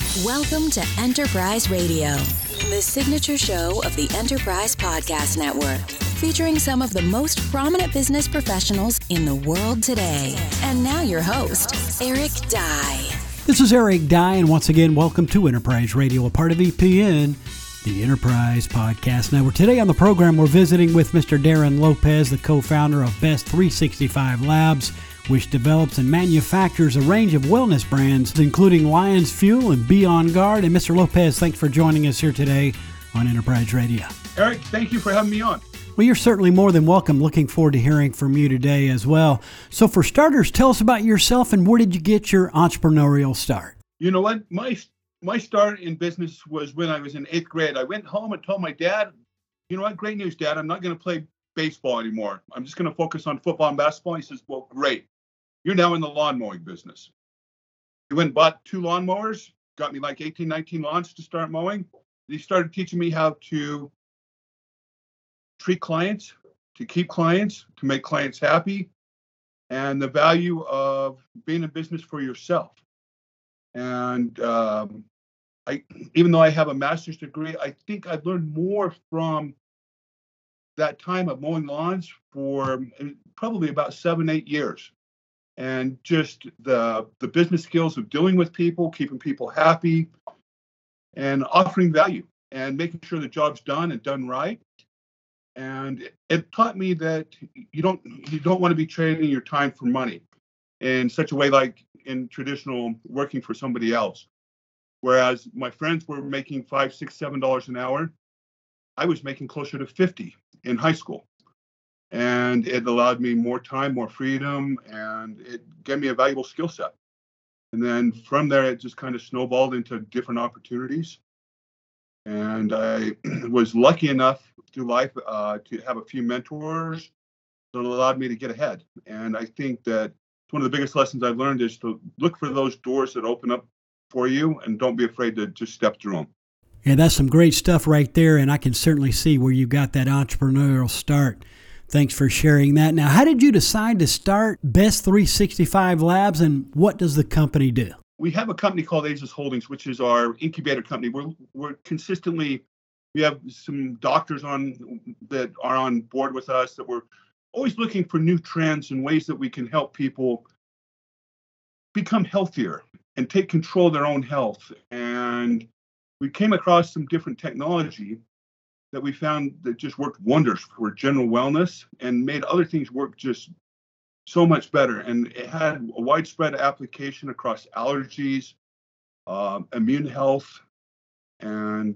Welcome to Enterprise Radio, the signature show of the Enterprise Podcast Network, featuring some of the most prominent business professionals in the world today. And now your host, Eric Dye. This is Eric Dye, and once again, welcome to Enterprise Radio, a part of EPN, the Enterprise Podcast Network. Today on the program, we're visiting with Mr. Darren Lopez, the co-founder of Best 365 Labs, which develops and manufactures a range of wellness brands, including Lions Fuel and Be On Guard. And Mr. Lopez, thanks for joining us here today on Enterprise Radio. Eric, thank you for having me on. Well, you're certainly more than welcome. Looking forward to hearing from you today as well. So for starters, tell us about yourself and where did you get your entrepreneurial start? You know what? My start in business was when I was in 8th grade. I went home and told my dad, you know what? Great news, Dad. I'm not going to play baseball anymore. I'm just going to focus on football and basketball. He says, well, great. You're now in the lawn mowing business. He went and bought 2 lawnmowers, got me like 18, 19 lawns to start mowing. He started teaching me how to treat clients, to keep clients, to make clients happy, and the value of being in business for yourself. And even though I have a master's degree, I think I've learned more from that time of mowing lawns for probably about 7-8 years. And just the business skills of dealing with people, keeping people happy, and offering value, and making sure the job's done and done right. And it taught me that you don't want to be trading your time for money in such a way like in traditional working for somebody else. Whereas my friends were making $5, $6, $7 an hour, I was making closer to 50 in high school. And it allowed me more time, more freedom, and it gave me a valuable skill set. And then from there, it just kind of snowballed into different opportunities. And I was lucky enough through life to have a few mentors that allowed me to get ahead. And I think that one of the biggest lessons I've learned is to look for those doors that open up for you and don't be afraid to just step through them. Yeah, that's some great stuff right there. And I can certainly see where you got that entrepreneurial start. Thanks for sharing that. Now, how did you decide to start Best 365 Labs, and what does the company do? We have a company called Aegis Holdings, which is our incubator company. We have some doctors that are on board with us, that we're always looking for new trends and ways that we can help people become healthier and take control of their own health. And we came across some different technology that we found that just worked wonders for general wellness and made other things work just so much better. And it had a widespread application across allergies, immune health, and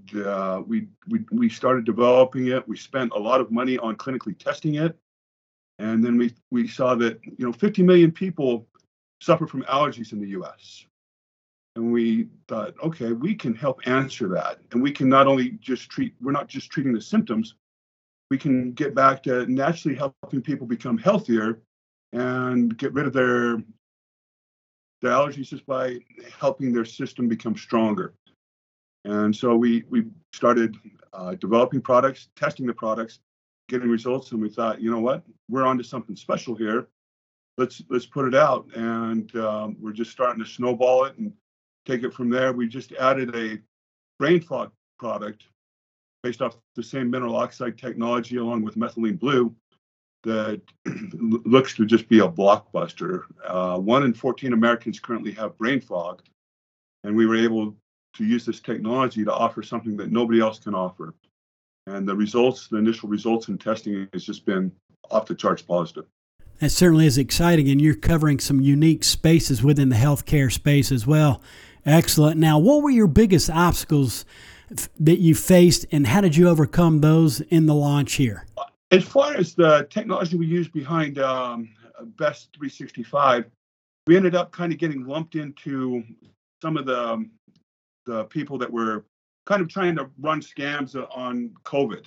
we started developing it. We spent a lot of money on clinically testing it, and then we saw that 50 million people suffer from allergies in the U.S. And we thought, okay, we can help answer that. And we can not only we're not just treating the symptoms, we can get back to naturally helping people become healthier and get rid of their allergies just by helping their system become stronger. And so we started developing products, testing the products, getting results, and we thought, you know what, we're onto something special here. Let's put it out. And we're just starting to snowball it and take it from there. We just added a brain fog product based off the same mineral oxide technology along with methylene blue that looks to just be a blockbuster. 1 in 14 Americans currently have brain fog, and we were able to use this technology to offer something that nobody else can offer. And the initial results in testing has just been off the charts positive. That certainly is exciting, and you're covering some unique spaces within the healthcare space as well. Excellent. Now, what were your biggest obstacles that you faced, and how did you overcome those in the launch here? As far as the technology we used behind Best 365, we ended up kind of getting lumped into some of the people that were kind of trying to run scams on COVID,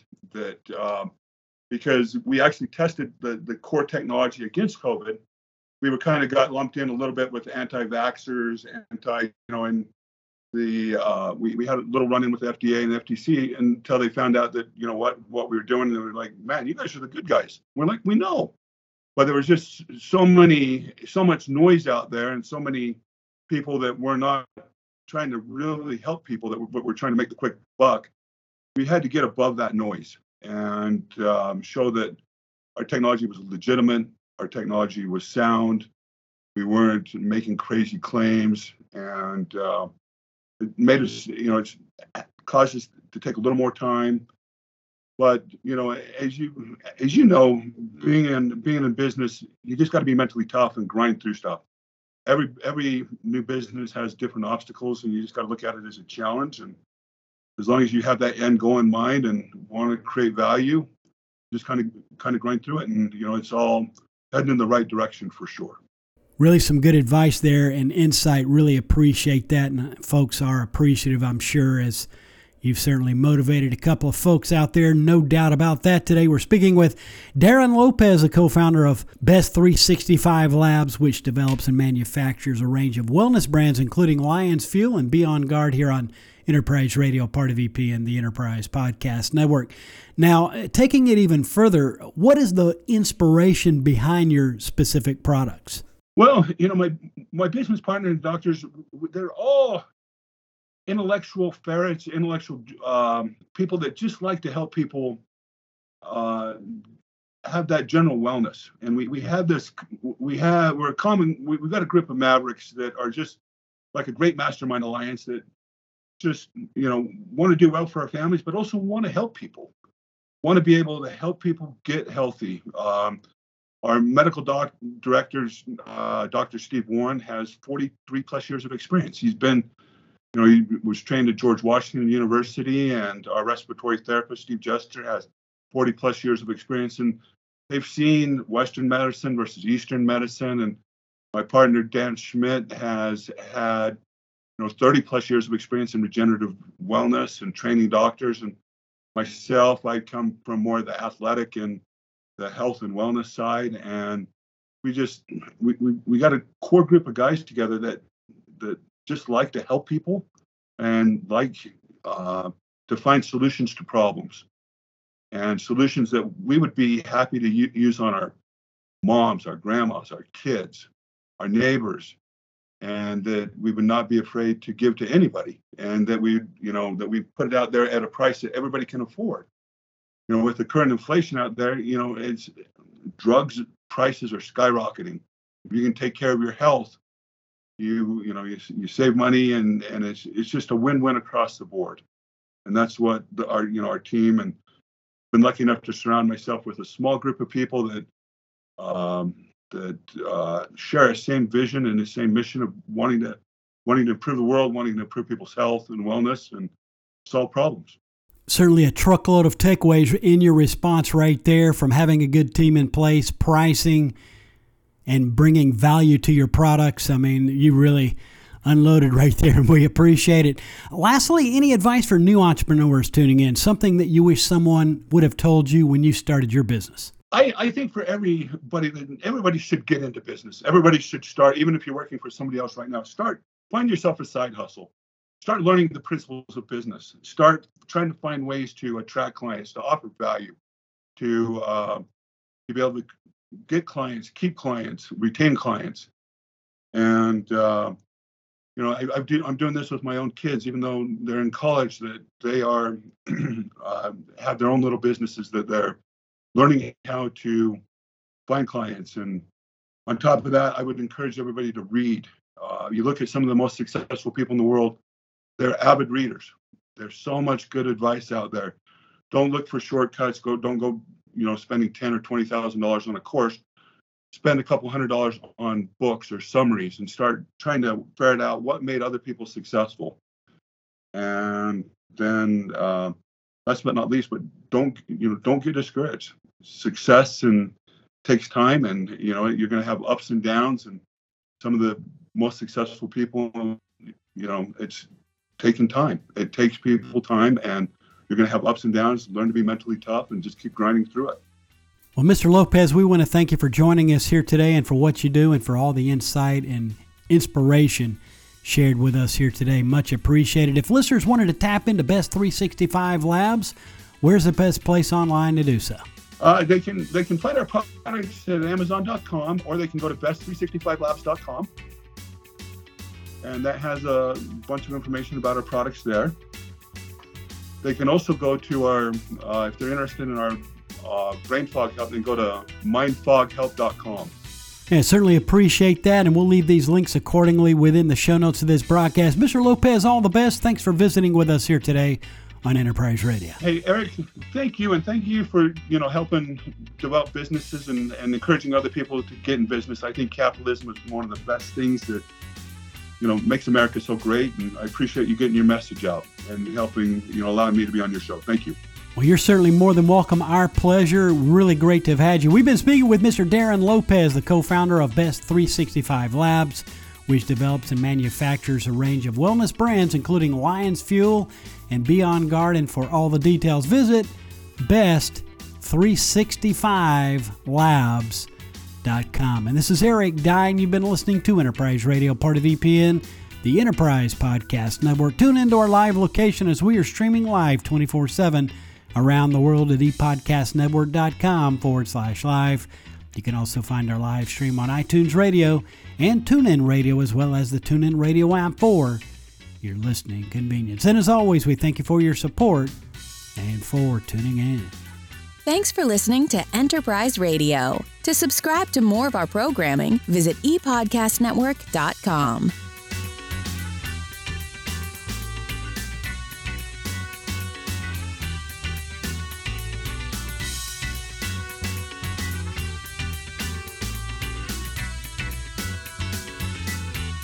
because we actually tested the core technology against COVID. We were kind of got lumped in a little bit with anti-vaxxers, and we had a little run-in with the FDA and the FTC until they found out that, what we were doing. And they were like, man, you guys are the good guys. We're like, we know. But there was just so much noise out there and so many people that were not trying to really help people, that we're trying to make the quick buck, we had to get above that noise and show that our technology was legitimate, our technology was sound, we weren't making crazy claims, and it made us, it's caused us to take a little more time. But as you know, being in business, you just got to be mentally tough and grind through stuff. Every new business has different obstacles, and you just got to look at it as a challenge. And as long as you have that end goal in mind and want to create value, just kind of grind through it, and it's all heading in the right direction for sure. Really some good advice there and insight. Really appreciate that, and folks are appreciative, I'm sure, as you've certainly motivated a couple of folks out there, no doubt about that. Today we're speaking with Darren Lopez, the co-founder of Best 365 Labs, which develops and manufactures a range of wellness brands, including Lions Fuel and Be On Guard, here on Enterprise Radio, part of EPN, the Enterprise Podcast Network. Now, taking it even further, what is the inspiration behind your specific products? Well, my business partner and doctors, they're all intellectual ferrets, intellectual people that just like to help people have that general wellness. And we've got a group of mavericks that are just like a great mastermind alliance that just, want to do well for our families, but also want to help people, want to be able to help people get healthy. Our medical director, Dr. Steve Warren, has 43 plus years of experience. He's been, he was trained at George Washington University, and our respiratory therapist, Steve Jester, has 40 plus years of experience. And they've seen Western medicine versus Eastern medicine. And my partner, Dan Schmidt, has had, 30 plus years of experience in regenerative wellness and training doctors. And myself, I come from more of the athletic and the health and wellness side. And we got a core group of guys together that just like to help people and like to find solutions to problems, and solutions that we would be happy to use on our moms, our grandmas, our kids, our neighbors, and that we would not be afraid to give to anybody, and that we put it out there at a price that everybody can afford. With the current inflation out there, it's drugs prices are skyrocketing. If you can take care of your health, you save money, and it's just a win-win across the board. And that's what our team, and been lucky enough to surround myself with a small group of people that share the same vision and the same mission of wanting to improve the world, wanting to improve people's health and wellness and solve problems. Certainly a truckload of takeaways in your response right there, from having a good team in place, pricing, and bringing value to your products. I mean, you really unloaded right there, and we appreciate it. Lastly, any advice for new entrepreneurs tuning in, something that you wish someone would have told you when you started your business? I think for everybody should get into business. Everybody should start, even if you're working for somebody else right now, find yourself a side hustle. Start learning the principles of business. Start trying to find ways to attract clients, to offer value, to be able to get clients, keep clients, retain clients. And I'm doing this with my own kids, even though they're in college, that they are have their own little businesses that they're learning how to find clients. And on top of that, I would encourage everybody to read. You look at some of the most successful people in the world, they're avid readers. There's so much good advice out there. Don't look for shortcuts. Don't go, spending $10,000 or $20,000 on a course. Spend a couple $100 on books or summaries and start trying to ferret out what made other people successful. And then, last but not least, but don't get discouraged. Success takes time, and you're going to have ups and downs. And some of the most successful people, it's taking time. It takes people time, and you're going to have ups and downs. Learn to be mentally tough and just keep grinding through it. Well, Mr. Lopez, we want to thank you for joining us here today, and for what you do, and for all the insight and inspiration shared with us here today. Much appreciated. If listeners wanted to tap into Best 365 Labs, where's the best place online to do so? They can find our products at Amazon.com, or they can go to best365labs.com. and that has a bunch of information about our products there. They can also go to our, if they're interested in our brain fog help, then go to mindfoghelp.com. Yeah, certainly appreciate that, and we'll leave these links accordingly within the show notes of this broadcast. Mr. Lopez, all the best. Thanks for visiting with us here today on Enterprise Radio. Hey, Eric, thank you, and thank you for helping develop businesses and encouraging other people to get in business. I think capitalism is one of the best things that makes America so great, and I appreciate you getting your message out and helping, allowing me to be on your show. Thank you. Well, you're certainly more than welcome. Our pleasure. Really great to have had you. We've been speaking with Mr. Darren Lopez, the co-founder of Best 365 Labs, which develops and manufactures a range of wellness brands, including Lions Fuel and Beyond Garden. For all the details, visit best365labs.com. And this is Eric Dye, and you've been listening to Enterprise Radio, part of EPN, the Enterprise Podcast Network. Tune into our live location as we are streaming live 24/7 around the world at epodcastnetwork.com/live. You can also find our live stream on iTunes Radio and TuneIn Radio, as well as the TuneIn Radio app for your listening convenience. And as always, we thank you for your support and for tuning in. Thanks for listening to Enterprise Radio. To subscribe to more of our programming, visit epodcastnetwork.com.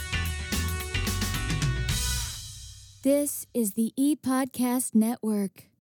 This is the ePodcast Network.